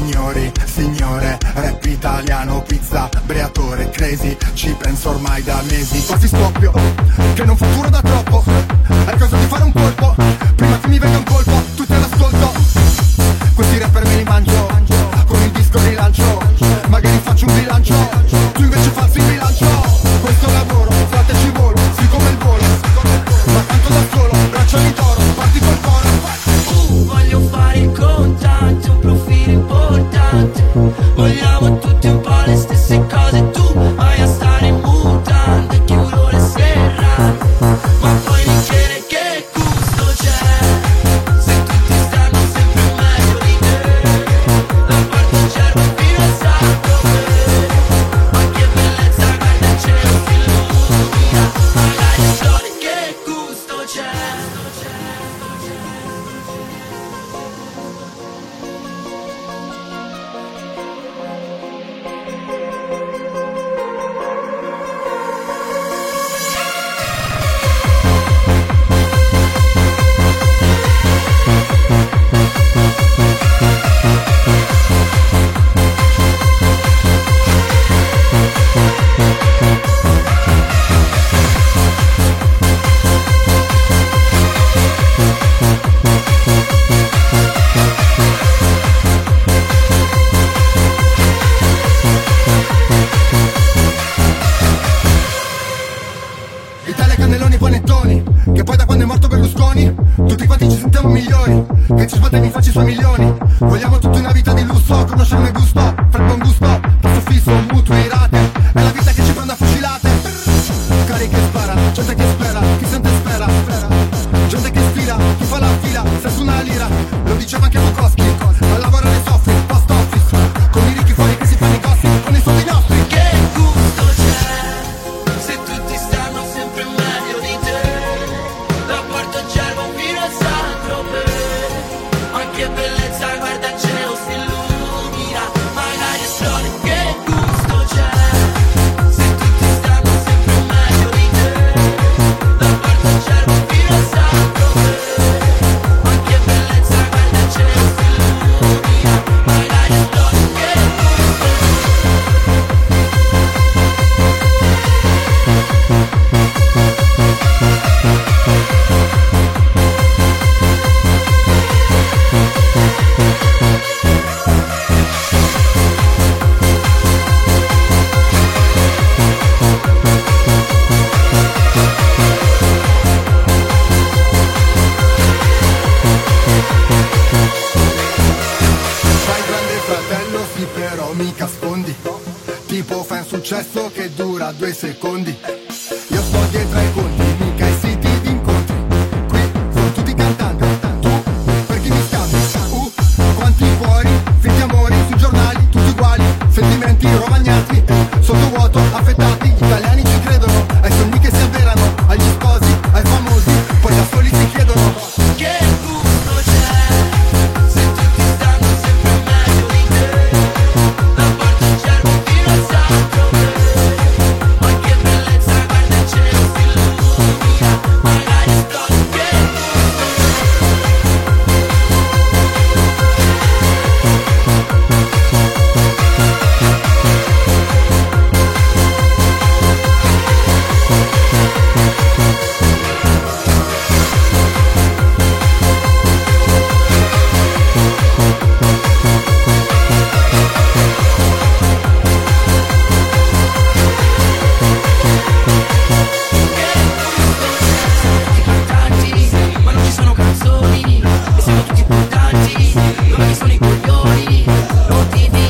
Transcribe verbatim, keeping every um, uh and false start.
Signori, signore, rap italiano, pizza, breatore, crazy, ci penso ormai da mesi. Quasi scoppio, che non fatturo da troppo, è il caso di fare un colpo, prima che mi venga un colpo, tutti all'ascolto. Questi rapper me li mangio, con il disco rilancio, magari faccio un bilancio, tu invece falsi il bilancio. Questo lavoro, frate ci volo, sì come il volo, ma tanto da solo, braccia di toro, parti col coro. Uh, voglio fare il contante, un profilo importante, vogliamo tutti un po' le stesse cose, tu vai a stare in mutande, chiudo le serrate, ma poi mi chiede che gusto c'è, se tutti stanno sempre meglio di te, la parte cerva fino al sacro, ma che bellezza, guarda il cielo si illumina, magari esplode, che gusto c'è. Italia, cannelloni, panettoni, che poi da quando è morto Berlusconi tutti quanti ci sentiamo migliori, che ci sbatte e mi faccia i suoi milioni. Vogliamo tutta una vita di lusso, conoscerne il gusto, fare il buon gusto, passo fisso, mutui, rate, è la vita che ci prende a fucilate. Cari che spara, gente che spera, chi sente spera, gente che ispira, chi fa la fila, senza una lira, lo diceva anche Bukowski, a lavorare soffri, post office, con i ricchi fuori che si fanno i gossip, con i soldi nostri. Che gusto c'è, se tutti stanno sempre meglio di te, da Porto Gervo fino al Sacro Pè, ma che bellezza, guarda il cielo si illumina, magari esplode, che gusto c'è, se tutti stanno sempre meglio di te, da Porto Gervo fino al Sacro Pè, ma che bellezza, guarda il cielo si illumina, magari esplode, che gusto c'è. Fai grande fratello, sì però mica scondi, tipo fai un successo che dura due secondi. Io sto dietro ai conti, mica ai siti di incontri, qui sono tutti cantanti, tu per chi mi scambi? Uh, quanti fuori, finti amori sui giornali, tutti uguali, sentimenti romagnati, sotto vuoto, affettati, gli italiani ci credono, ai sogni che si avverano, agli sposi, ai famosi, poi da soli si chiedono. Che gusto c'è, se tutti stanno sempre meglio di te, da Porto Gervo fino al Sacro Pè, ma che bellezza, guarda il cielo si illumina, magari esplode, che i cantanti, ma non ci sono canzoni, e siamo tutti importanti, dove sono i coglioni, non ti